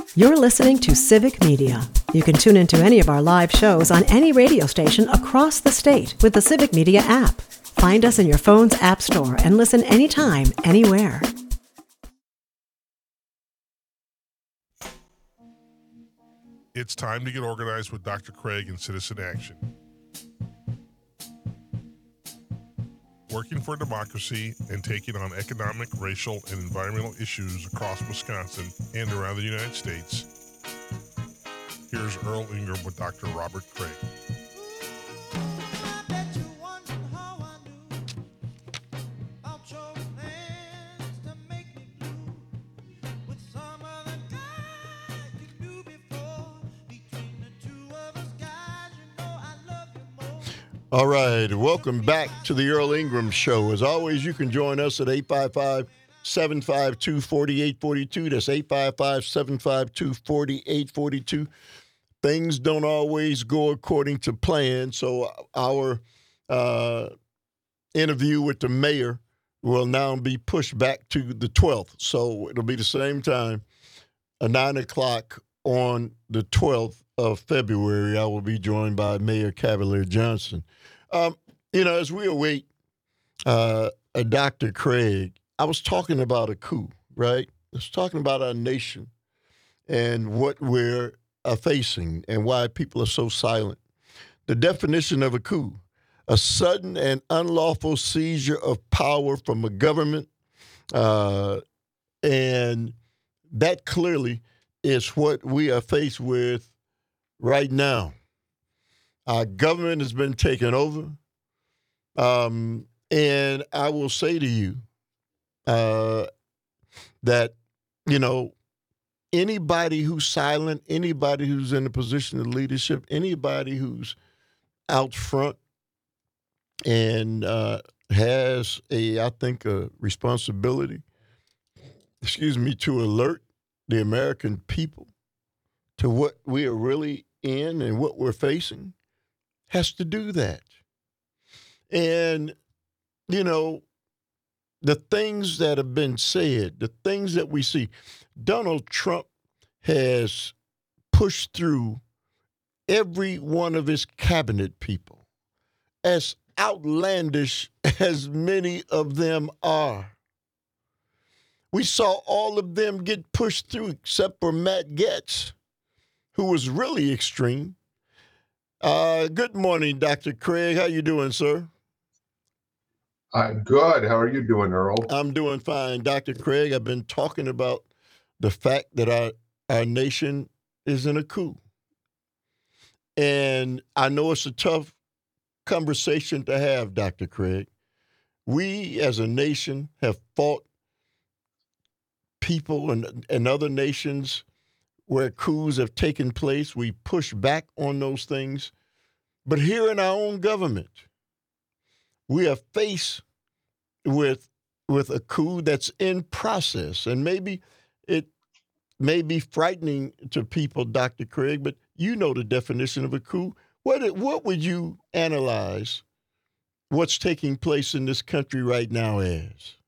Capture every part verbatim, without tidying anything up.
You're listening to Civic Media. You can tune into any of our live shows on any radio station across the state with the Civic Media app. Find us in your phone's app store and listen anytime, anywhere. It's time to get organized with Doctor Craig and Citizen Action. Working for democracy and taking on economic, racial, and environmental issues across Wisconsin and around the United States. Here's Earl Ingram with Doctor Robert Craig. All right, welcome back to the Earl Ingram Show. As always, you can join us at eight five five, seven five two, four eight four two. That's eight five five, seven five two, four eight four two. Things don't always go according to plan, so our uh, interview with the mayor will now be pushed back to the twelfth. So it'll be the same time, uh, nine o'clock on the twelfth of February. I will be joined by Mayor Cavalier Johnson. Um, you know, as we await uh, a Doctor Craig, I was talking about a coup, right? I was talking about our nation and what we're uh, facing and why people are so silent. The definition of a coup: a sudden and unlawful seizure of power from a government, uh, and that clearly is what we are faced with right now. Our government has been taken over. Um, and I will say to you uh, that, you know, anybody who's silent, anybody who's in a position of leadership, anybody who's out front and uh, has a, I think, a responsibility, excuse me, to alert the American people to what we are really in and what we're facing, has to do that. And, you know, the things that have been said, the things that we see, Donald Trump has pushed through every one of his cabinet people, as outlandish as many of them are. We saw all of them get pushed through except for Matt Gaetz, who was really extreme. Uh, good morning, Doctor Craig. How you doing, sir? I'm good. How are you doing, Earl? I'm doing fine, Doctor Craig. I've been talking about the fact that our, our nation is in a coup. And I know it's a tough conversation to have, Doctor Craig. We as a nation have fought people and, and other nations where coups have taken place. We push back on those things. But here in our own government, we are faced with, with a coup that's in process. And maybe it may be frightening to people, Doctor Craig, but you know the definition of a coup. What, what would you analyze what's taking place in this country right now as?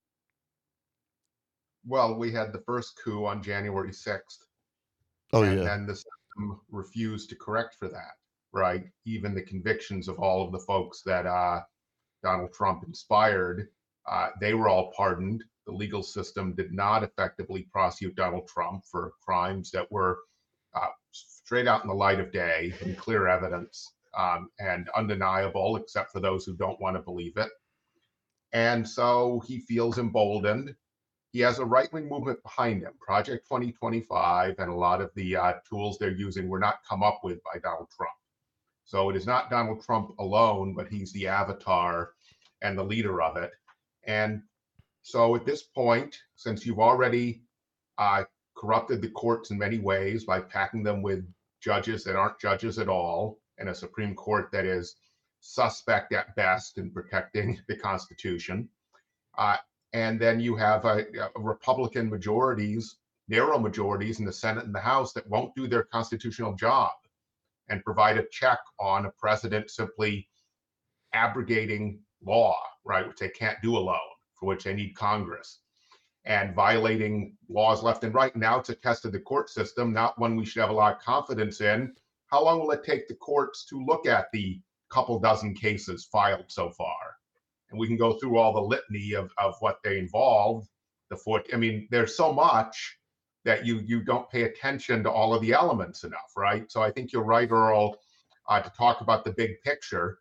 Well, we had the first coup on January sixth. Oh, and yeah. then the system refused to correct for that, right? Even the convictions of all of the folks that uh, Donald Trump inspired, uh, they were all pardoned. The legal system did not effectively prosecute Donald Trump for crimes that were uh, straight out in the light of day and clear evidence um, and undeniable, except for those who don't want to believe it. And so he feels emboldened. He has a right-wing movement behind him. Project twenty twenty-five and a lot of the uh, tools they're using were not come up with by Donald Trump. So it is not Donald Trump alone, but he's the avatar and the leader of it. And so at this point, since you've already uh, corrupted the courts in many ways by packing them with judges that aren't judges at all, and a Supreme Court that is suspect at best in protecting the Constitution, uh, and then you have a, a Republican majorities, narrow majorities in the Senate and the House that won't do their constitutional job and provide a check on a president simply abrogating law, right, which they can't do alone, for which they need Congress. and violating laws left and right. Now it's a test of the court system, not one we should have a lot of confidence in. How long will it take the courts to look at the couple dozen cases filed so far? And we can go through all the litany of, of what they involved. The foot, I mean, there's so much that you you don't pay attention to all of the elements enough, right? So I think you're right, Earl, uh, to talk about the big picture.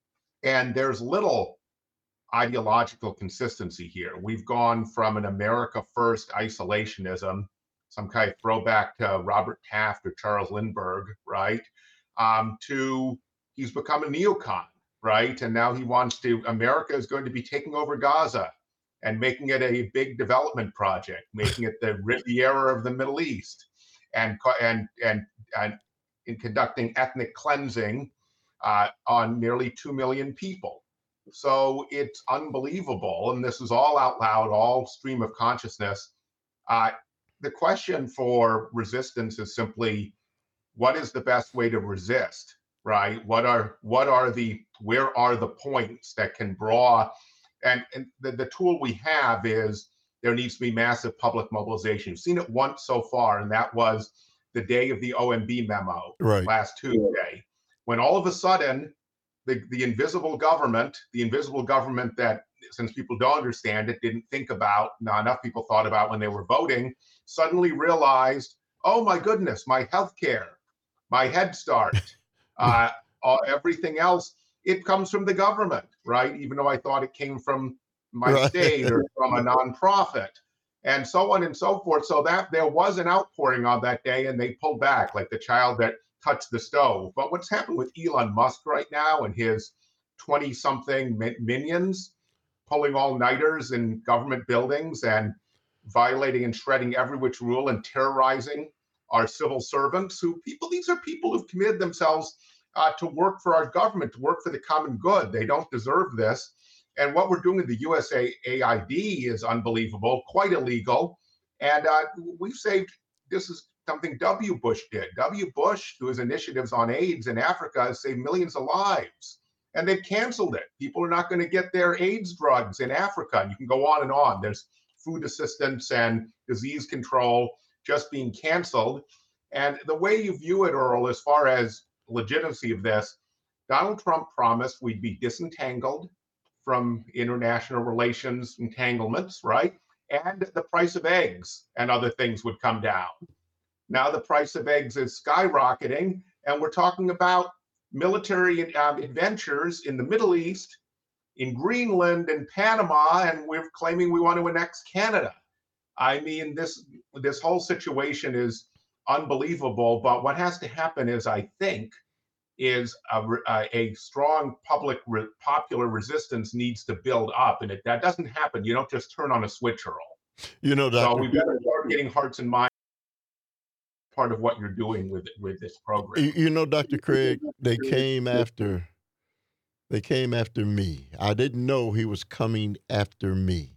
And there's little ideological consistency here. We've gone from an America first isolationism, some kind of throwback to Robert Taft or Charles Lindbergh, right? Um, to he's become a neocon, right? And now he wants to, America is going to be taking over Gaza and making it a big development project, making it the Riviera of the Middle East, and and and and in conducting ethnic cleansing uh, on nearly two million people. So it's unbelievable, and this is all out loud, all stream of consciousness. Uh, the question for resistance is simply, what is the best way to resist, right? What are what are the where are the points that can draw? And, and the, the tool we have is there needs to be massive public mobilization. You've seen it once so far, and that was the day of the O M B memo right. last Tuesday, when all of a sudden the, the invisible government, the invisible government that, since people don't understand it, didn't think about, not enough people thought about when they were voting, suddenly realized, oh my goodness, my health care, my Head Start, uh, all, everything else, it comes from the government, right? Even though I thought it came from my right. state or from a nonprofit, and so on and so forth. So that there was an outpouring on that day, and they pulled back like the child that touched the stove. But what's happened with Elon Musk right now and his twenty-something minions pulling all-nighters in government buildings and violating and shredding every which rule and terrorizing our civil servants, who people, these are people who've committed themselves Uh, to work for our government, to work for the common good. They don't deserve this. And what we're doing with the U S A I D is unbelievable, quite illegal. And uh, we've saved, this is something W. Bush did. W. Bush, through his initiatives on AIDS in Africa, has saved millions of lives. And they've canceled it. People are not going to get their AIDS drugs in Africa. And you can go on and on. There's food assistance and disease control just being canceled. And the way you view it, Earl, as far as legitimacy of this, Donald Trump promised we'd be disentangled from international relations entanglements, right? And the price of eggs and other things would come down. Now the price of eggs is skyrocketing, and we're talking about military um, adventures in the Middle East, in Greenland and Panama, and we're claiming we want to annex Canada. I mean, this this whole situation is unbelievable. But what has to happen is, I think, is a, a, a strong public re, popular resistance needs to build up, and it, that doesn't happen. You don't just turn on a switch, Earl. You know, Doctor So we better start getting hearts and minds part of what you're doing with with this program. You, you know, Doctor Craig, they came after. They came after me. I didn't know he was coming after me.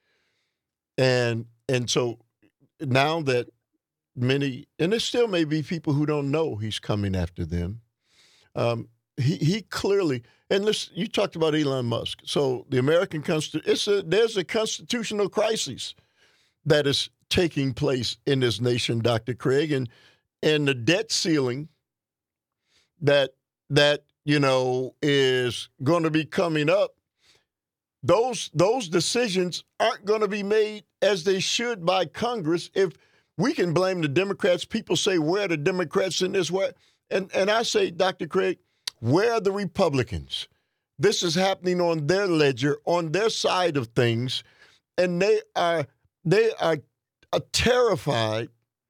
And and so now that many, and there still may be people who don't know he's coming after them, um, he he clearly, and listen, you talked about Elon Musk. So the American Constitution, it's a, there's a constitutional crisis that is taking place in this nation, Doctor Craig, and and the debt ceiling that that you know, is going to be coming up, those those decisions aren't going to be made as they should by Congress. If we can blame the Democrats, people say, where are the Democrats in this? Where? And, and I say, Doctor Craig, where are the Republicans? This is happening on their ledger, on their side of things, and they are they are, are terrified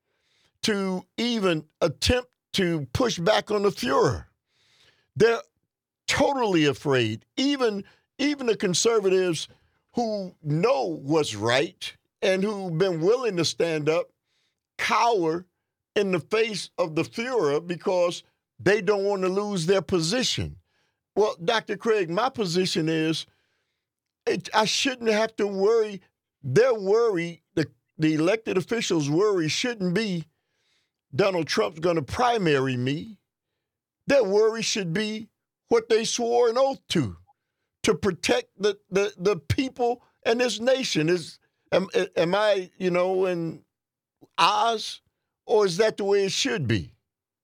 to even attempt to push back on the Fuhrer. They're totally afraid. Even, even the conservatives who know what's right and who've been willing to stand up cower in the face of the Fuhrer because they don't want to lose their position. Well, Doctor Craig, my position is it, I shouldn't have to worry. Their worry, the, the elected officials' worry shouldn't be Donald Trump's going to primary me. Their worry should be what they swore an oath to, to protect the, the, the people and this nation. Is Am, am I, you know, in Oz, or is that the way it should be?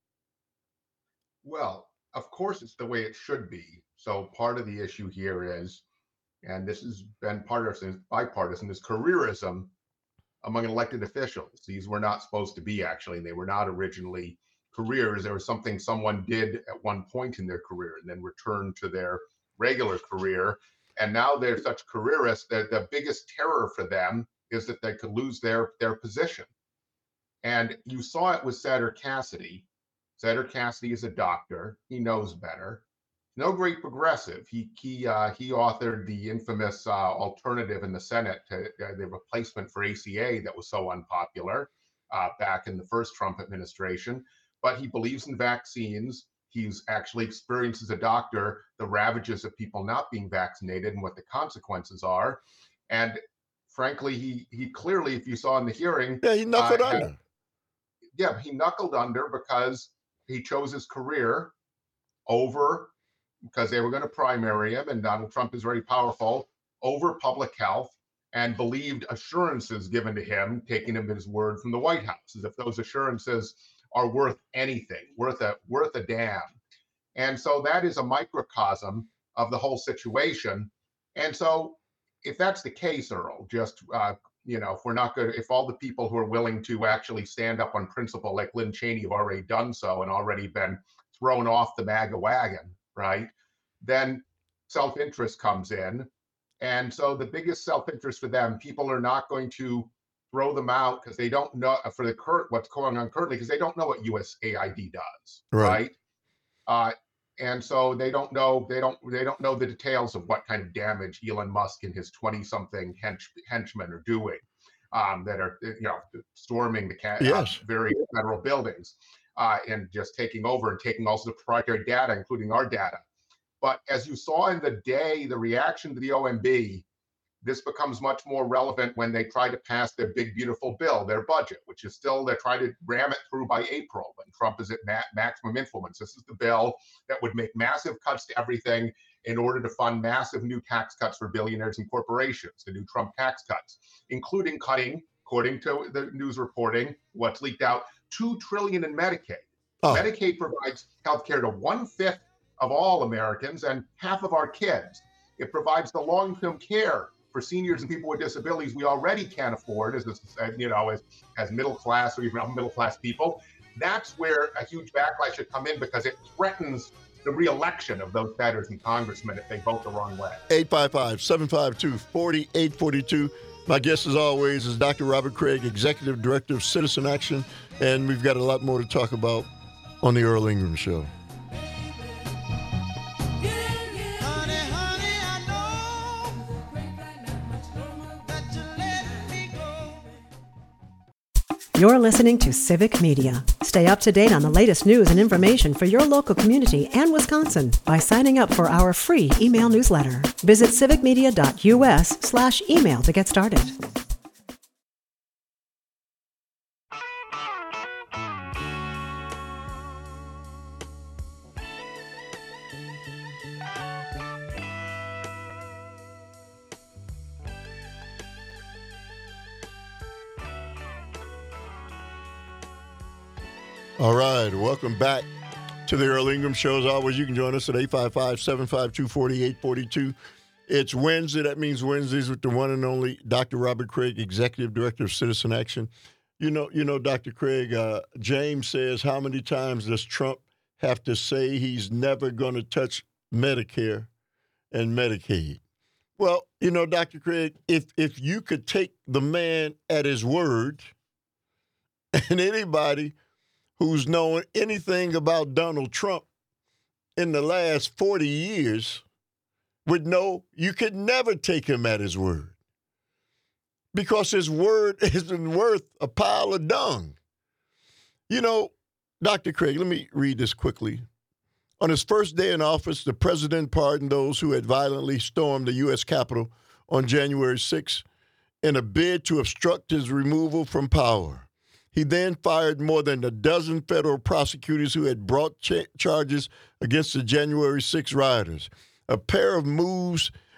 Well, of course, it's the way it should be. So part of the issue here is, and this has been partisan, bipartisan, is careerism among elected officials. These were not supposed to be, actually, and they were not originally careers. There was something someone did at one point in their career and then returned to their regular career. And now they're such careerists that the biggest terror for them is that they could lose their, their position. And you saw it with Senator Cassidy. Senator Cassidy is a doctor. He knows better. No great progressive. He he uh, he authored the infamous uh, alternative in the Senate to uh, the replacement for A C A that was so unpopular uh, back in the first Trump administration. But he believes in vaccines. He's actually experienced as a doctor the ravages of people not being vaccinated and what the consequences are. And frankly, he he clearly, if you saw in the hearing, yeah, he knuckled uh, had, under. Yeah, he knuckled under because he chose his career over, because they were going to primary him, and Donald Trump is very powerful, over public health, and believed assurances given to him, taking him at his word from the White House, as if those assurances are worth anything, worth a worth a damn. And so that is a microcosm of the whole situation. And so if that's the case, Earl, just uh, you know, if we're not good, if all the people who are willing to actually stand up on principle, like Lynn Cheney, have already done so and already been thrown off the MAGA wagon, right? Then self-interest comes in. And so the biggest self-interest for them, people are not going to throw them out because they don't know for the current what's going on currently, because they don't know what U S A I D does, Right. right? Uh, and so they don't know they don't they don't know the details of what kind of damage Elon Musk and his twenty-something hench, henchmen are doing, um, that are you know storming the ca- Yes. uh, various federal buildings uh, and just taking over and taking also the proprietary data, including our data. But as you saw in the day, the reaction to the O M B, this becomes much more relevant when they try to pass their big, beautiful bill, their budget, which is still, they're trying to ram it through by April when Trump is at ma- maximum influence. This is the bill that would make massive cuts to everything in order to fund massive new tax cuts for billionaires and corporations, the new Trump tax cuts, including cutting, according to the news reporting, what's leaked out, two trillion dollars in Medicaid. Oh. Medicaid provides health care to one-fifth of all Americans and half of our kids. It provides the long-term care for seniors and people with disabilities we already can't afford as, a, you know, as, as middle class or even middle class people. That's where a huge backlash should come in, because it threatens the re-election of those senators and congressmen if they vote the wrong way. eight five five, seven five two, four eight four two. My guest, as always, is Doctor Robert Craig, Executive Director of Citizen Action, and we've got a lot more to talk about on the Earl Ingram Show. You're listening to Civic Media. Stay up to date on the latest news and information for your local community and Wisconsin by signing up for our free email newsletter. Visit civicmedia.us slash email to get started. All right, welcome back to the Earl Ingram Show. As always, you can join us at eight five five, seven five two, four eight four two. It's Wednesday. That means Wednesdays with the one and only Doctor Robert Craig, Executive Director of Citizen Action. You know, you know, Doctor Craig, uh, James says, how many times does Trump have to say he's never going to touch Medicare and Medicaid? Well, you know, Doctor Craig, if if you could take the man at his word, and anybody who's known anything about Donald Trump in the last forty years would know you could never take him at his word, because his word isn't worth a pile of dung. You know, Doctor Craig, let me read this quickly. On his first day in office, the president pardoned those who had violently stormed the U S Capitol on January sixth in a bid to obstruct his removal from power. He then fired more than a dozen federal prosecutors who had brought ch- charges against the January sixth rioters, a pair of moves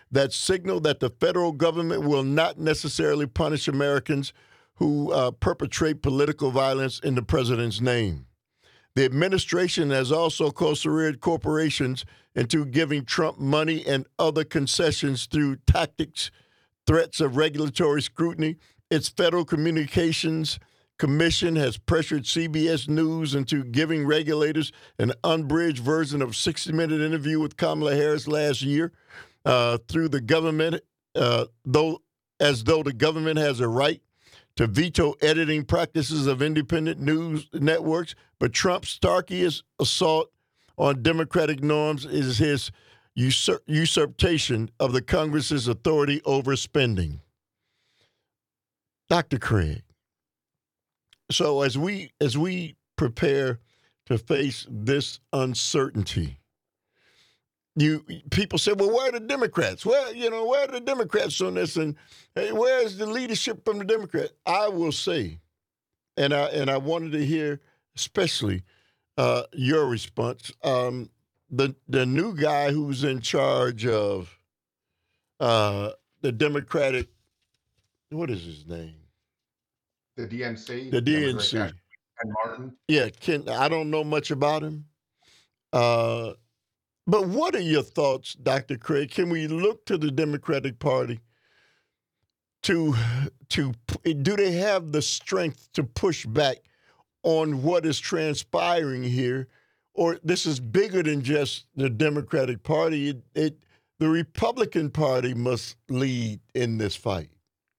that signal that the federal government will not necessarily punish Americans who uh, perpetrate political violence in the president's name. The administration has also careered corporations into giving Trump money and other concessions through tactics, threats of regulatory scrutiny. Its Federal Communications Commission has pressured C B S News into giving regulators an unabridged version of sixty minute interview with Kamala Harris last year uh, through the government, uh, though as though the government has a right to veto editing practices of independent news networks. But Trump's starkest assault on democratic norms is his usur- usurpation of the Congress's authority over spending. Doctor Craig, so as we as we prepare to face this uncertainty, you people say, well, where are the Democrats? Where, you know, where are the Democrats on this? And hey, where is the leadership from the Democrats? I will say, and I and I wanted to hear especially uh, your response. Um, the the new guy who's in charge of uh, the Democratic, what is his name? The D N C. The D N C. Ken Martin. Yeah, Ken. I don't know much about him. Uh, but what are your thoughts, Doctor Craig? Can we look to the Democratic Party to to do they have the strength to push back on what is transpiring here, or this is bigger than just the Democratic Party? It, it the Republican Party must lead in this fight.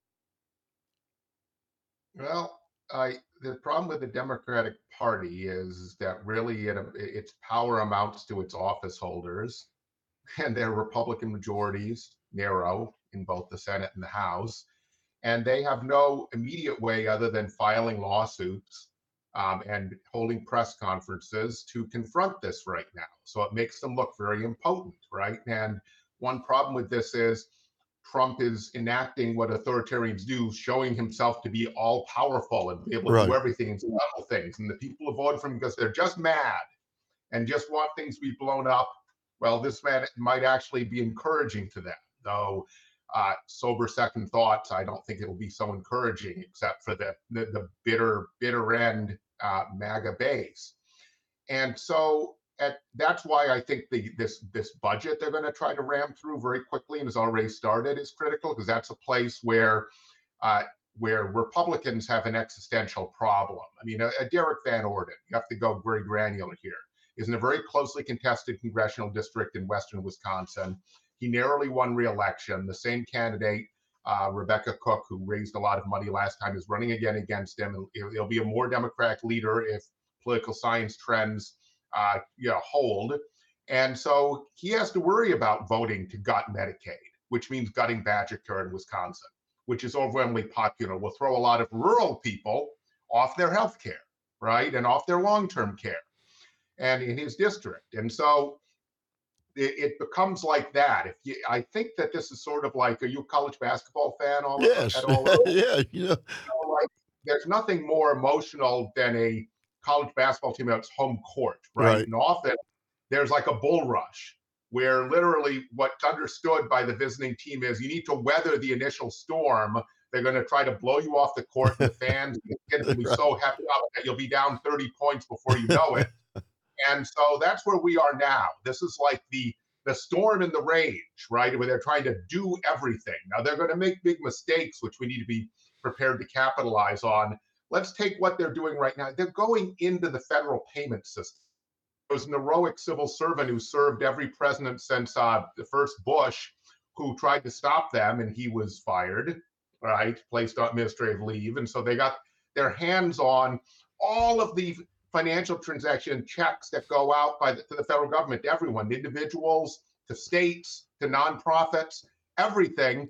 Well, I the problem with the Democratic Party is that really it, its power amounts to its office holders, and their Republican majorities narrow in both the Senate and the House, and they have no immediate way other than filing lawsuits um, and holding press conferences to confront this right now. So it makes them look very impotent, right? And one problem with this is Trump is enacting what authoritarians do, showing himself to be all powerful and be able to Right. do everything and level things. And the people who voted for him because they're just mad and just want things to be blown up. Well, this man might actually be encouraging to them, though. Uh, sober second thoughts, I don't think it'll be so encouraging, except for the the, the bitter, bitter end uh, MAGA base. And so at, that's why I think the this this budget they're going to try to ram through very quickly and has already started is critical, because that's a place where uh, where Republicans have an existential problem. I mean, a, a Derek Van Orden, you have to go very granular here, is in a very closely contested congressional district in western Wisconsin. He narrowly won re-election. The same candidate, uh, Rebecca Cook, who raised a lot of money last time, is running again against him. It'll, it'll be a more Democratic leader if political science trends uh, you know, hold. And so he has to worry about voting to gut Medicaid, which means gutting Badger Care in Wisconsin, which is overwhelmingly popular. Will throw a lot of rural people off their health care, right? And off their long-term care and in his district. And so it, it becomes like that. If you, I think that this is sort of like, are you a college basketball fan? All, Yes. At all? yeah. You know. So like, there's nothing more emotional than a college basketball team at its home court, right? Right. And often there's like a bull rush where literally what's understood by the visiting team is you need to weather the initial storm. They're going to try to blow you off the court. The fans the kids will be Right. so happy that you'll be down thirty points before you know it. And so that's where we are now. This is like the the storm and the rage, right? Where they're trying to do everything. Now they're going to make big mistakes, which we need to be prepared to capitalize on. Let's take what they're doing right now. They're going into the federal payment system. There was an heroic civil servant who served every president since uh, the first Bush, who tried to stop them, and he was fired, right? Placed on administrative leave. And so they got their hands on all of the financial transaction checks that go out by the, to the federal government, to everyone, individuals, to states, to nonprofits, everything.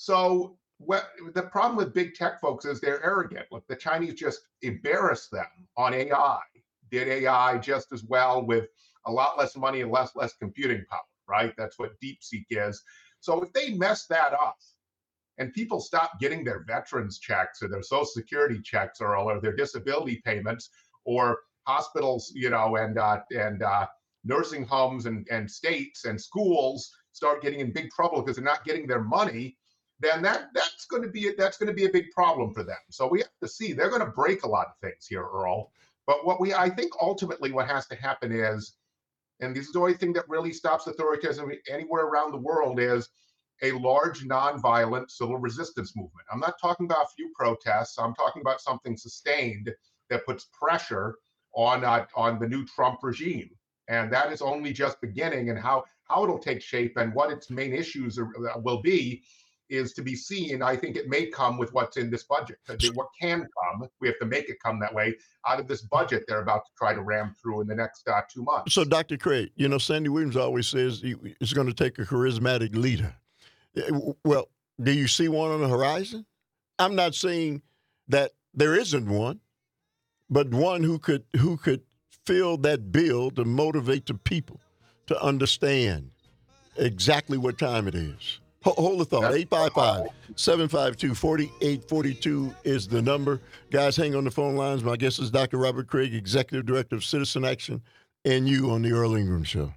So what, the problem with big tech folks is they're arrogant. Look, the Chinese just embarrassed them on A I, did A I just as well with a lot less money and less less computing power, right? That's what DeepSeek is. So if they mess that up and people stop getting their veterans checks or their Social Security checks or, or their disability payments, or hospitals, you know, and uh, and uh, nursing homes and, and states and schools start getting in big trouble because they're not getting their money, then that that's going to be that's going to be a big problem for them. So we have to see. They're going to break a lot of things here, Earl. But what we I think ultimately what has to happen is, and this is the only thing that really stops authoritarianism anywhere around the world, is a large nonviolent civil resistance movement. I'm not talking about a few protests. I'm talking about something sustained that puts pressure on uh, on the new Trump regime. And that is only just beginning, and how how it'll take shape and what its main issues are, will be is to be seen. I think it may come with what's in this budget. What can come, we have to make it come that way, out of this budget they're about to try to ram through in the next uh, two months. So, Doctor Craig, you know, Sandy Williams always says it's going to take a charismatic leader. Well, do you see one on the horizon? I'm not saying that there isn't one, but one who could who could fill that bill to motivate the people to understand exactly what time it is. Hold the thought. eight five five, seven five two, four eight four two is the number. Guys, hang on the phone lines. My guest is Doctor Robert Craig, Executive Director of Citizen Action, and you on the Earl Ingram Show.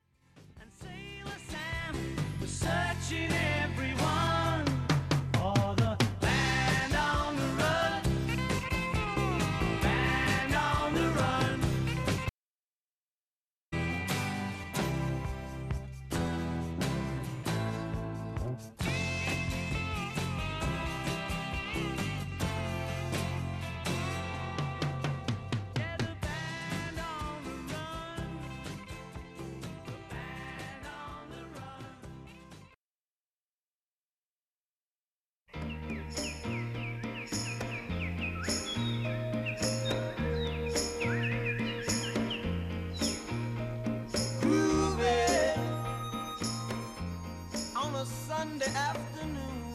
Sunday afternoon,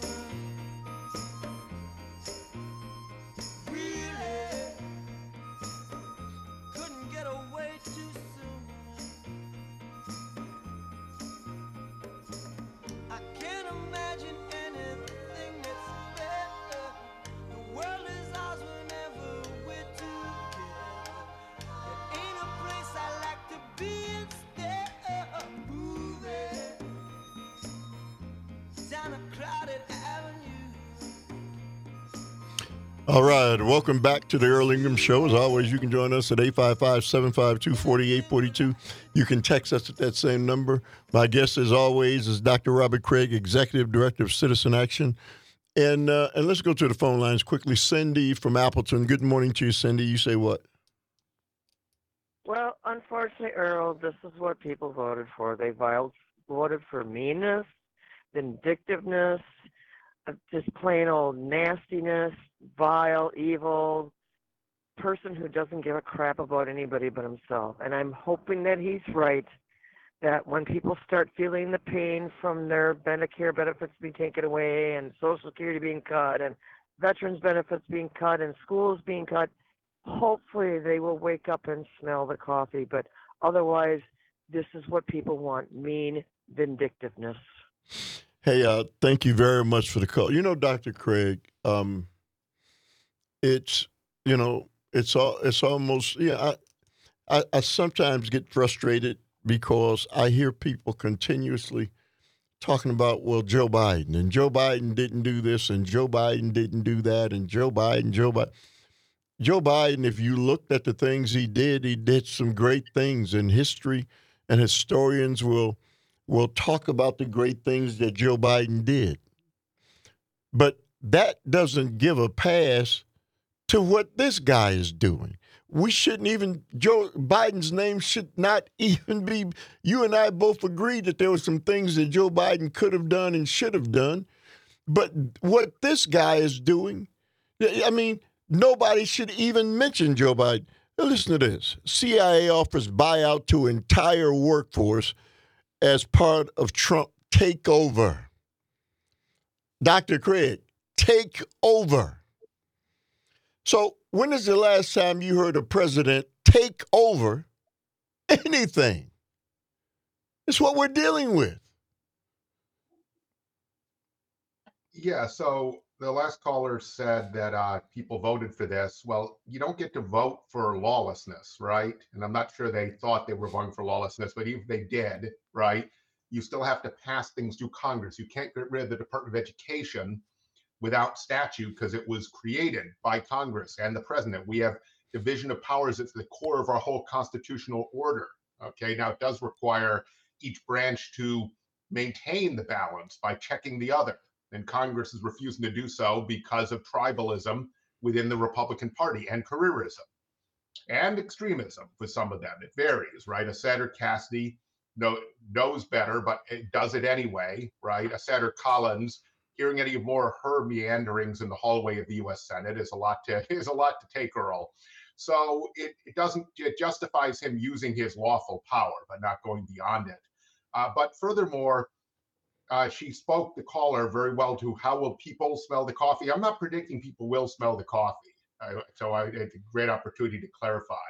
really couldn't get away too soon. I can't imagine anything that's better. The world is ours whenever we're together. There ain't a place I like to be instead of moving down a crowded avenue. All right, welcome back to the Earl Ingram Show. As always, you can join us at eight five five, seven five two, four eight four two. You can text us at that same number. My guest, as always, is Doctor Robert Craig, Executive Director of Citizen Action. And uh, and let's go to the phone lines quickly. Cindy from Appleton. Good morning to you, Cindy. You say what? Well, unfortunately, Earl, this is what people voted for. They voted for meanness, vindictiveness, uh, just plain old nastiness, vile, evil person who doesn't give a crap about anybody but himself. And I'm hoping that he's right, that when people start feeling the pain from their Medicare benefits being taken away and Social Security being cut and veterans benefits being cut and schools being cut, hopefully they will wake up and smell the coffee. But otherwise, this is what people want, mean vindictiveness. Hey, uh, thank you very much for the call. You know, Doctor Craig, um, it's, you know, it's all, it's almost, yeah, I, I, I sometimes get frustrated because I hear people continuously talking about, well, Joe Biden, and Joe Biden didn't do this, and Joe Biden didn't do that, and Joe Biden, Joe Biden. Joe Biden, if you looked at the things he did, he did some great things in history, and historians will will talk about the great things that Joe Biden did. But that doesn't give a pass to what this guy is doing. We shouldn't even, Joe Biden's name should not even be, you and I both agree that there were some things that Joe Biden could have done and should have done. But what this guy is doing, I mean, nobody should even mention Joe Biden. Now listen to this. C I A offers buyout to entire workforce as part of Trump takeover. Doctor Craig, take over. So when is the last time you heard a president take over anything? It's what we're dealing with. Yeah, so the last caller said that uh, people voted for this. Well, you don't get to vote for lawlessness, right? And I'm not sure they thought they were voting for lawlessness, but even if they did, right, you still have to pass things through Congress. You can't get rid of the Department of Education without statute because it was created by Congress and the president. We have division of powers at the core of our whole constitutional order. Okay, now it does require each branch to maintain the balance by checking the other. And Congress is refusing to do so because of tribalism within the Republican Party and careerism and extremism for some of them. It varies, right? A Senator Cassidy know, knows better, but it does it anyway, right? A Senator Collins, hearing any more of her meanderings in the hallway of the U S Senate is a lot to is a lot to take, Earl. So it, it doesn't it justifies him using his lawful power, but not going beyond it. Uh, but furthermore, uh, she spoke the caller very well to how will people smell the coffee. I'm not predicting people will smell the coffee. Uh, so I had a great opportunity to clarify.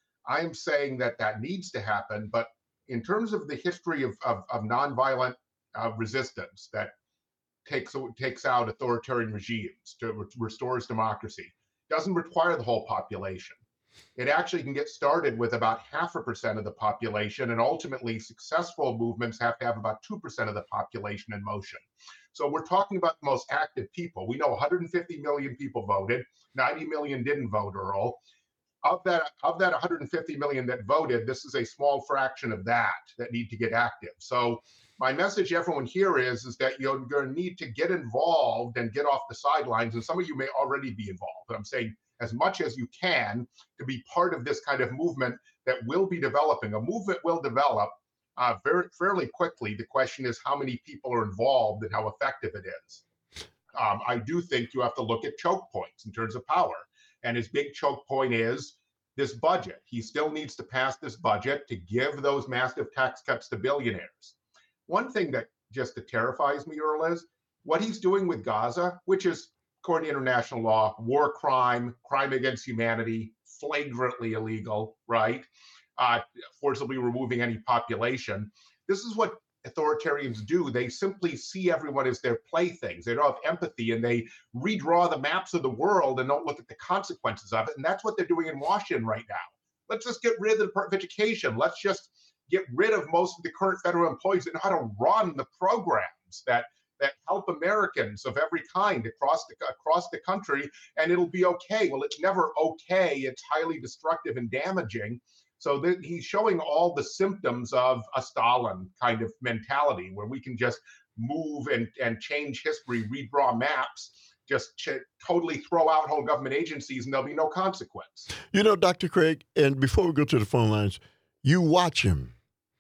I am saying that that needs to happen, but in terms of the history of, of, of nonviolent uh, resistance that takes takes out authoritarian regimes, to re- restores democracy, doesn't require the whole population. It actually can get started with about half a percent of the population, and ultimately successful movements have to have about two percent of the population in motion. So we're talking about the most active people. We know one hundred fifty million people voted, ninety million didn't vote, Earl. Of that, of that one hundred fifty million that voted, this is a small fraction of that that need to get active. So my message to everyone here is, is that you're going to need to get involved and get off the sidelines. And some of you may already be involved, but I'm saying as much as you can to be part of this kind of movement that will be developing. A movement will develop uh, very fairly quickly. The question is how many people are involved and how effective it is. Um, I do think you have to look at choke points in terms of power. And his big choke point is this budget. He still needs to pass this budget to give those massive tax cuts to billionaires. One thing that just terrifies me, Earl, is what he's doing with Gaza, which is, according to international law, war crime, crime against humanity, flagrantly illegal, right? Uh, forcibly removing any population. This is what authoritarians do. They simply see everyone as their playthings. They don't have empathy, and they redraw the maps of the world and don't look at the consequences of it. And that's what they're doing in Washington right now. Let's just get rid of the Department of Education. Let's just get rid of most of the current federal employees that know how to run the programs that that help Americans of every kind across the across the country, and it'll be okay. Well, it's never okay. It's highly destructive and damaging. So th- he's showing all the symptoms of a Stalin kind of mentality, where we can just move and, and change history, redraw maps, just ch- totally throw out whole government agencies, and there'll be no consequence. You know, Doctor Craig, and before we go to the phone lines, you watch him,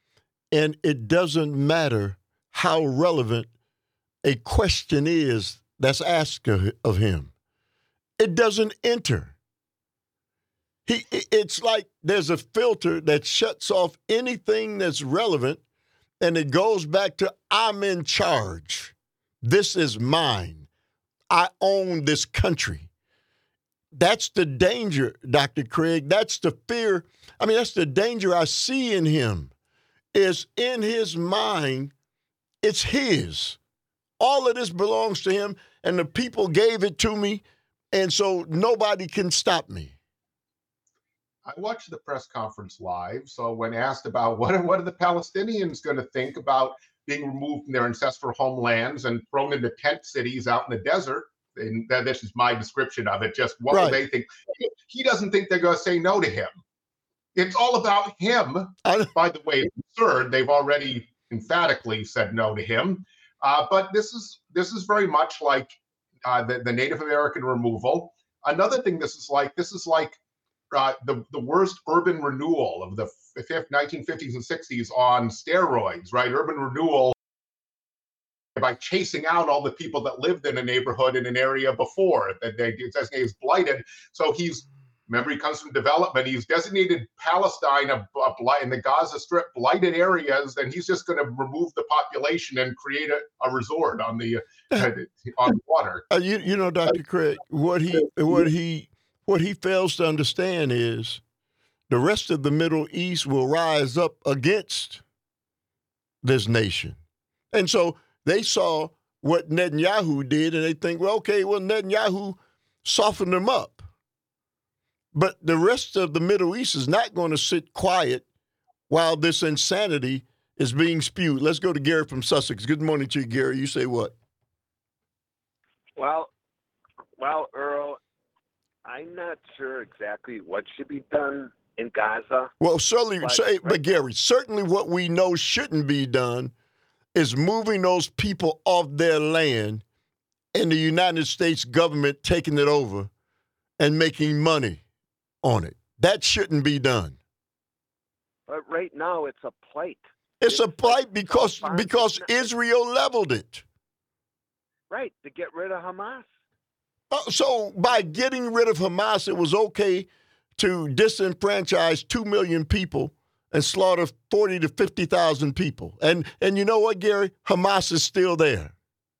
and it doesn't matter how relevant a question is that's asked of, of him. It doesn't enter. He, it's like there's a filter that shuts off anything that's relevant, and it goes back to, I'm in charge. This is mine. I own this country. That's the danger, Doctor Craig. That's the fear. I mean, that's the danger I see in him, is in his mind, it's his. All of this belongs to him, and the people gave it to me, and so nobody can stop me. I watched the press conference live, so when asked about what are, what are the Palestinians going to think about being removed from their ancestral homelands and thrown into tent cities out in the desert, and that, this is my description of it, just what Right. will they think? He doesn't think they're going to say no to him. It's all about him. I, By the way, it's absurd. They've already emphatically said no to him. Uh, but this is this is very much like uh, the, the Native American removal. Another thing this is like, this is like uh, the, the worst urban renewal of the nineteen fifties and sixties on steroids, right? Urban renewal by chasing out all the people that lived in a neighborhood in an area before that they designated as blighted. So he's, remember, he comes from development. He's designated Palestine a, a blight in the Gaza Strip blighted areas, and he's just going to remove the population and create a, a resort on the uh, on the water. uh, you, you know, Doctor Craig, what he what he what he fails to understand is the rest of the Middle East will rise up against this nation, and so they saw what Netanyahu did, and they think, well, okay, well, Netanyahu softened them up. But the rest of the Middle East is not going to sit quiet while this insanity is being spewed. Let's go to Gary from Sussex. Good morning to you, Gary. You say what? Well, well, Earl, I'm not sure exactly what should be done in Gaza. Well, certainly, But- say, but Gary, certainly what we know shouldn't be done is moving those people off their land and the United States government taking it over and making money on it. That shouldn't be done. But right now, it's a plight. It's a It's plight like because Farm- because Israel leveled it. Right, to get rid of Hamas. Uh, So by getting rid of Hamas, it was okay to disenfranchise two million people and slaughter forty to fifty thousand people. And and you know what, Gary? Hamas is still there.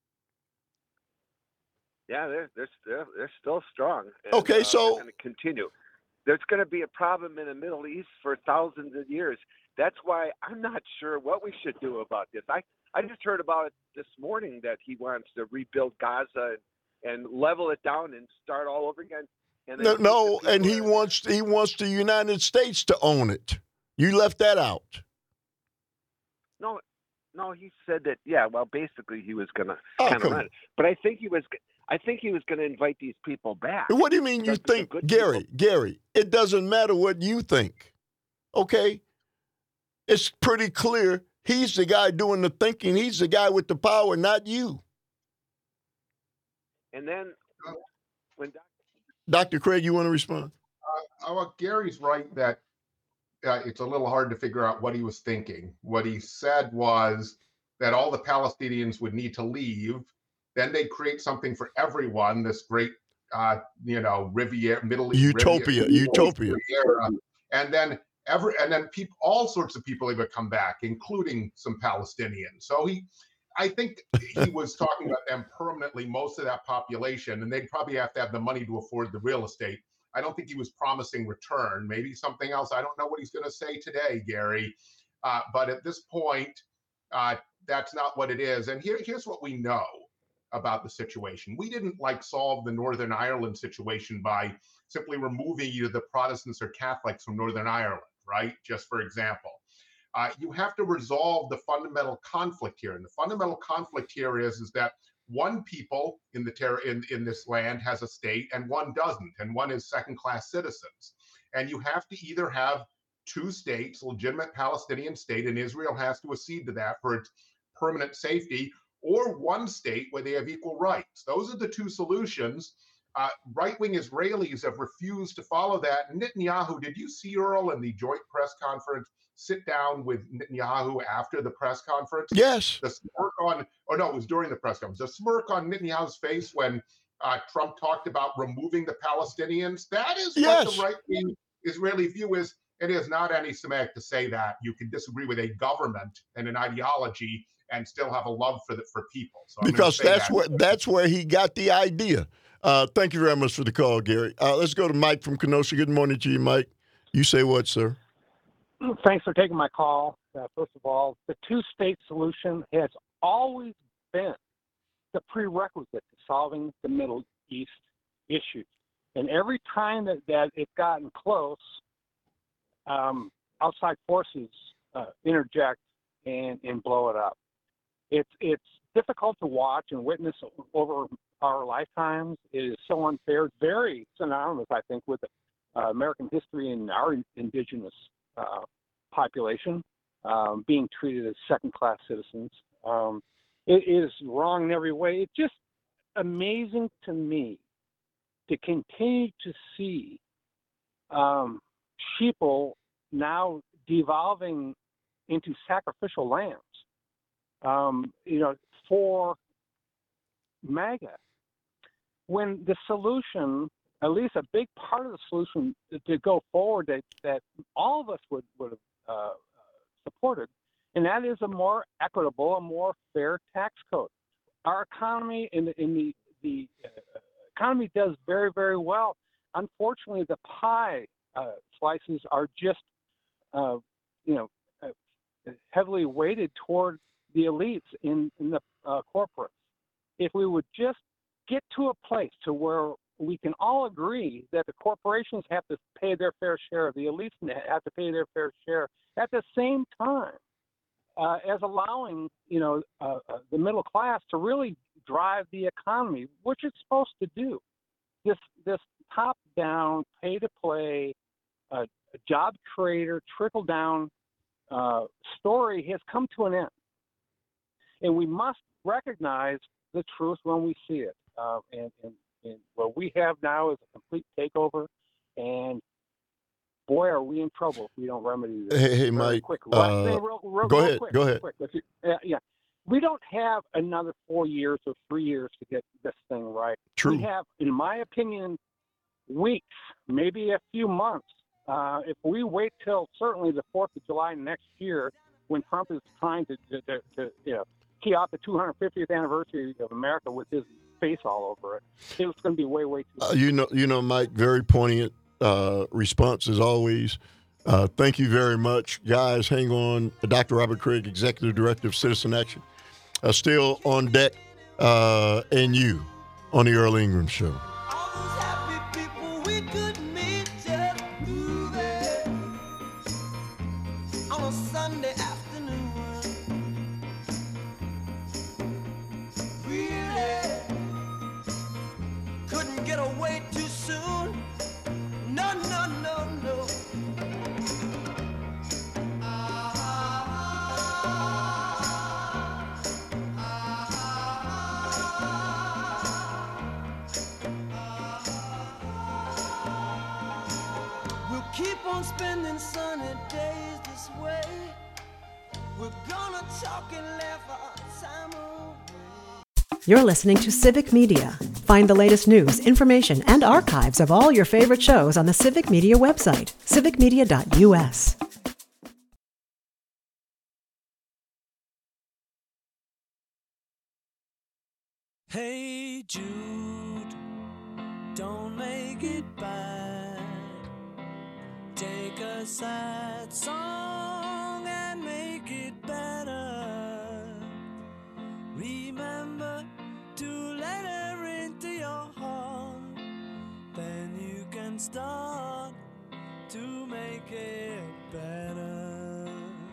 Yeah, they're they're they're, they're still strong. And, Okay, uh, so- they're going to continue. There's going to be a problem in the Middle East for thousands of years. That's why I'm not sure what we should do about this. I, I just heard about it this morning that he wants to rebuild Gaza and, and level it down and start all over again. And then No, keep no, the and people he in- wants he wants the United States to own it. You left that out. No, no, he said that. Yeah, well, basically he was going to Oh, kind come of run on. it. But I think he was. I think he was going to invite these people back. What do you mean you Because the think, good Gary? people- Gary, it doesn't matter what you think. Okay? It's pretty clear he's the guy doing the thinking. He's the guy with the power, not you. And then when Doc- Doctor Craig, you want to respond? Uh, well, Gary's right that uh, it's a little hard to figure out what he was thinking. What he said was that all the Palestinians would need to leave. Then they'd create something for everyone, this great, uh, you know, Riviera, Middle East Utopia, Riviera, utopia. Riviera. And then every, and then people, all sorts of people would come back, including some Palestinians. So he, I think he was talking about them permanently, most of that population, and they'd probably have to have the money to afford the real estate. I don't think he was promising return, maybe something else. I don't know what he's going to say today, Gary. Uh, but at this point, uh, that's not what it is. And here, here's what we know about the situation. We didn't like solve the Northern Ireland situation by simply removing either the Protestants or Catholics from Northern Ireland, right? Just for example. Uh, you have to resolve the fundamental conflict here. And the fundamental conflict here is, is that one people in the ter- in, in this land has a state and one doesn't, and one is second-class citizens. And you have to either have two states, legitimate Palestinian state, and Israel has to accede to that for its permanent safety, or one state where they have equal rights. Those are the two solutions. Uh, right-wing Israelis have refused to follow that. Netanyahu, did you see Earl in the joint press conference sit down with Netanyahu after the press conference? Yes. The smirk on, or no, it was during the press conference. The smirk on Netanyahu's face when uh, Trump talked about removing the Palestinians. That is Yes. what the right-wing Israeli view is. It is not anti-Semitic to say that. You can disagree with a government and an ideology and still have a love for the for people. So I'm gonna Because say that's that. where that's where he got the idea. Uh, thank you very much for the call, Gary. Uh, let's go to Mike from Kenosha. Good morning to you, Mike. You say what, sir? Thanks for taking my call. Uh, first of all, the two-state solution has always been the prerequisite to solving the Middle East issues. And every time that, that it's gotten close, um, outside forces uh, interject and, and blow it up. It's it's difficult to watch and witness over our lifetimes. It is so unfair. It's very synonymous, I think, with uh, American history and our indigenous uh, population um, being treated as second-class citizens. Um, it is wrong in every way. It's just amazing to me to continue to see um, sheeple now devolving into sacrificial lambs, um, you know, for MAGA. When the solution, at least a big part of the solution to, to go forward that, that all of us would, would have uh, supported, and that is a more equitable, a more fair tax code. Our economy in the, in the, the uh, economy does very, very well. Unfortunately, the pie uh, slices are just, uh, you know, uh, heavily weighted toward the elites in, in the uh, corporates. If we would just get to a place to where we can all agree that the corporations have to pay their fair share, the elites have to pay their fair share. At the same time, uh, as allowing, you know, uh, uh, the middle class to really drive the economy, which it's supposed to do. This this top-down, pay-to-play, uh, job creator, trickle-down uh, story has come to an end. And we must recognize the truth when we see it. Uh, and, and, and what we have now is a complete takeover. And boy, are we in trouble if we don't remedy this. Hey, hey very Mike. Quick. Last Uh, thing, real, real, go real ahead. Quick, Go real ahead. Quick. Let's, uh, yeah. We don't have another four years or three years to get this thing right. True. We have, in my opinion, weeks, maybe a few months. Uh, if we wait till certainly the fourth of July next year, when Trump is trying to, to, to, to you know, key off the two hundred fiftieth anniversary of America with his face all over it, it's going to be way, way too Uh, you know, you know, Mike, very poignant uh, response as always. Uh, thank you very much, guys. Hang on. Doctor Robert Craig, Executive Director of Citizen Action, uh, still on deck, uh, and you on the Earl Ingram Show. All those happy people we could meet just moving on a Sunday afternoon. Really couldn't get away too soon. No, no, no, no. We'll keep on spending sunny days this way. We're gonna talk and laugh our time away. You're listening to Civic Media. Find the latest news, information, and archives of all your favorite shows on the Civic Media website, civic media dot u s. Hey Jude, don't make it bad. Take a sad song and make it better. Remember to let her into your heart. Then you can start to make it better.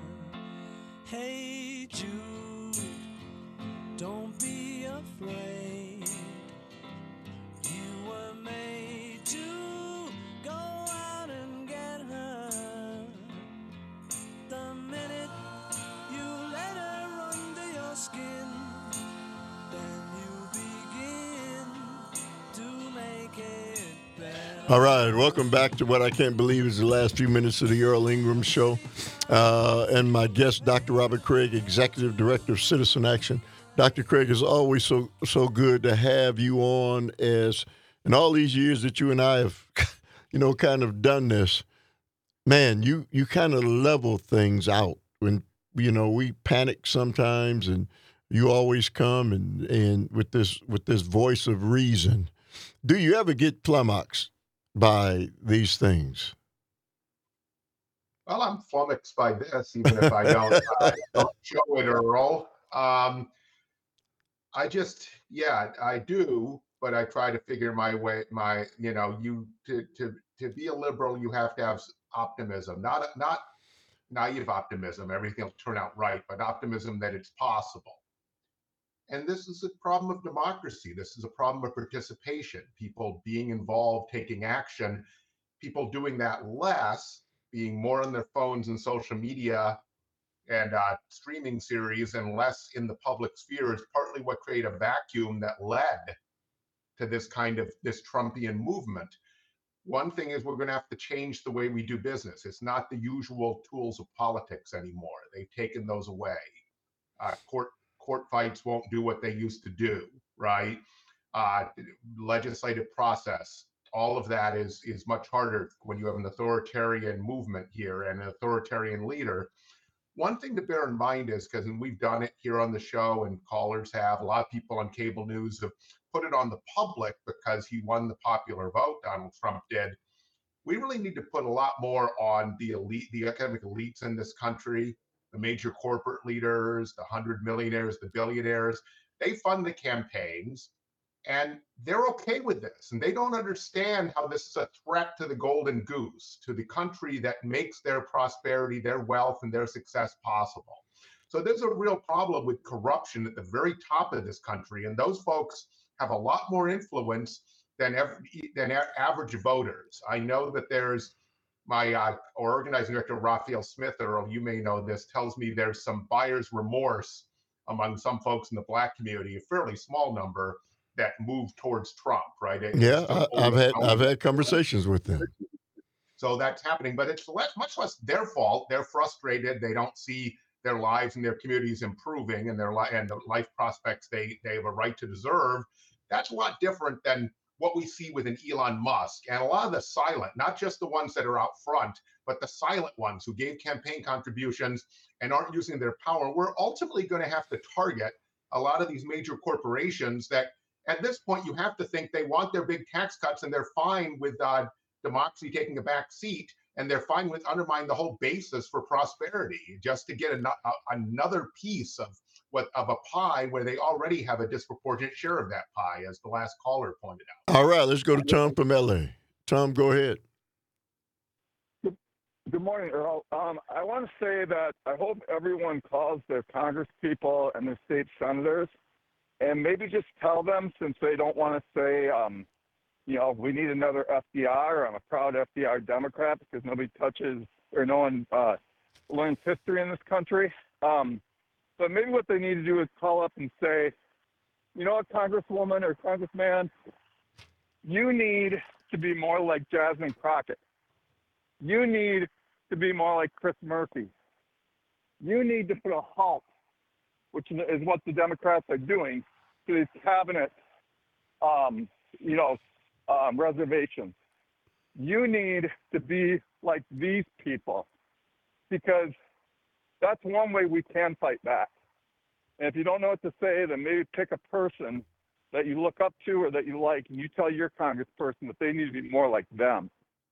Hey Jude, don't be afraid. You were made to go out and get her. The minute you let her under your skin, then you begin to make it better. All right, welcome back to what I can't believe is the last few minutes of the Earl Ingram Show. Uh, and my guest, Doctor Robert Craig, Executive Director of Citizen Action. Doctor Craig, it's always so so good to have you on as in all these years that you and I have, you know, kind of done this. Man, you, you kind of level things out when, you know, we panic sometimes and you always come and, and with this with this voice of reason. Do you ever get flummoxed by these things? Well, I'm flummoxed by this, even if I don't, uh, don't show it, Earl. Um, I just, yeah, I do, but I try to figure my way, my, you know, you to to to be a liberal, you have to have optimism, not not naive optimism, everything will turn out right, but optimism that it's possible. And this is a problem of democracy. This is a problem of participation, people being involved, taking action, people doing that less, being more on their phones and social media and uh, streaming series and less in the public sphere is partly what created a vacuum that led to this kind of this Trumpian movement. One thing is we're going to have to change the way we do business. It's not the usual tools of politics anymore. They've taken those away. Uh, court court fights won't do what they used to do, right? Uh, legislative process, all of that is is much harder when you have an authoritarian movement here and an authoritarian leader. One thing to bear in mind is, because we've done it here on the show and callers have, a lot of people on cable news have put it on the public because he won the popular vote, Donald Trump did. We really need to put a lot more on the elite, the economic elites in this country, the major corporate leaders, the hundred millionaires, the billionaires. They fund the campaigns and they're okay with this. And they don't understand how this is a threat to the golden goose, to the country that makes their prosperity, their wealth, and their success possible. So there's a real problem with corruption at the very top of this country, and those folks have a lot more influence than every, than average voters. I know that there's my uh, organizing director, Raphael Smith, or you may know this, tells me there's some buyer's remorse among some folks in the Black community, a fairly small number, that move towards Trump, right? It, yeah, I, I've had I've had conversations with them. So that's happening, but it's less, much less their fault. They're frustrated. They don't see their lives and their communities improving, and their li- and the life prospects they they have a right to deserve. That's a lot different than what we see with an Elon Musk and a lot of the silent, not just the ones that are out front, but the silent ones who gave campaign contributions and aren't using their power. We're ultimately going to have to target a lot of these major corporations that at this point you have to think they want their big tax cuts and they're fine with uh, democracy taking a back seat, and they're fine with undermining the whole basis for prosperity just to get an, a, another piece of what of a pie where they already have a disproportionate share of that pie, as the last caller pointed out. All right, let's go to Tom from L A. Tom, go ahead. Good, good morning, Earl. Um, I want to say that I hope everyone calls their Congress people and their state senators, and maybe just tell them, since they don't want to say, um, you know, we need another F D R, or I'm a proud F D R Democrat, because nobody touches or no one uh, learns history in this country. Um, but maybe what they need to do is call up and say, you know what, Congresswoman or Congressman, you need to be more like Jasmine Crockett. You need to be more like Chris Murphy. You need to put a halt, which is what the Democrats are doing, to these cabinet, um, you know, um, reservations. You need to be like these people, because that's one way we can fight back. And if you don't know what to say, then maybe pick a person that you look up to or that you like, and you tell your congressperson that they need to be more like them.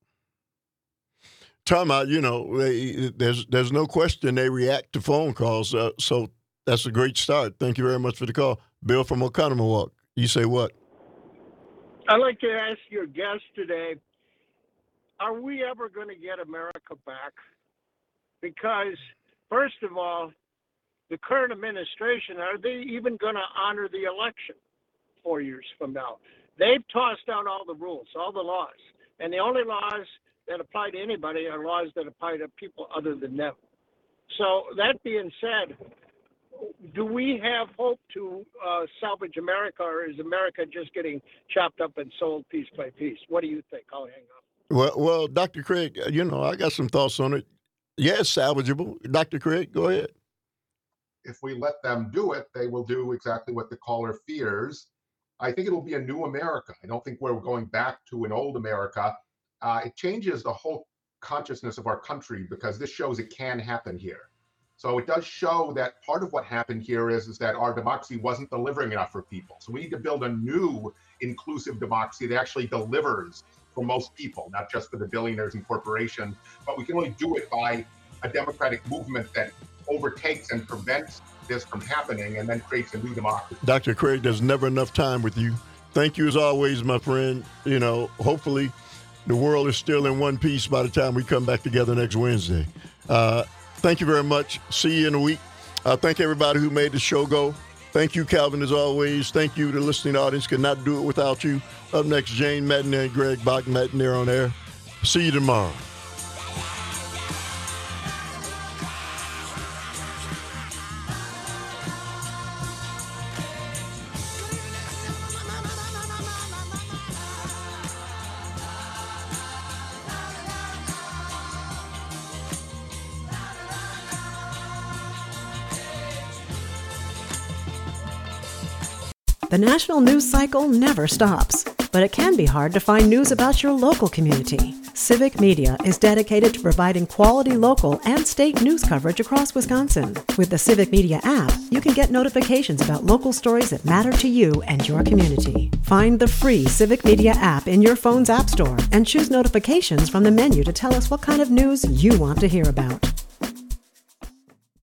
Tom, uh, you know, they, there's there's no question they react to phone calls, uh, so that's a great start. Thank you very much for the call. Bill from Oconomowoc, you say what? I'd like to ask your guest today, are we ever going to get America back? Because, first of all, the current administration, are they even going to honor the election four years from now? They've tossed out all the rules, all the laws. And the only laws that apply to anybody are laws that apply to people other than them. So that being said, do we have hope to uh, salvage America, or is America just getting chopped up and sold piece by piece? What do you think? I'll hang up. Well, well, Doctor Craig, you know, I got some thoughts on it. Yeah, it's salvageable. Doctor Craig, go ahead. If we let them do it, they will do exactly what the caller fears. I think it will be a new America. I don't think we're going back to an old America. Uh, it changes the whole consciousness of our country, because this shows it can happen here. So it does show that part of what happened here is, is that our democracy wasn't delivering enough for people. So we need to build a new inclusive democracy that actually delivers for most people, not just for the billionaires and corporations. But we can only do it by a democratic movement that overtakes and prevents this from happening, and then creates a new democracy. Doctor Craig, there's never enough time with you. Thank you as always, my friend. You know, hopefully the world is still in one piece by the time we come back together next Wednesday. Uh, thank you very much. See you in a week. Uh, thank everybody who made the show go. Thank you, Calvin, as always. Thank you to the listening audience. Could not do it without you. Up next, Jane Madden and Greg Bach-Madden there on air. See you tomorrow. The national news cycle never stops, but it can be hard to find news about your local community. Civic Media is dedicated to providing quality local and state news coverage across Wisconsin. With the Civic Media app, you can get notifications about local stories that matter to you and your community. Find the free Civic Media app in your phone's app store and choose notifications from the menu to tell us what kind of news you want to hear about.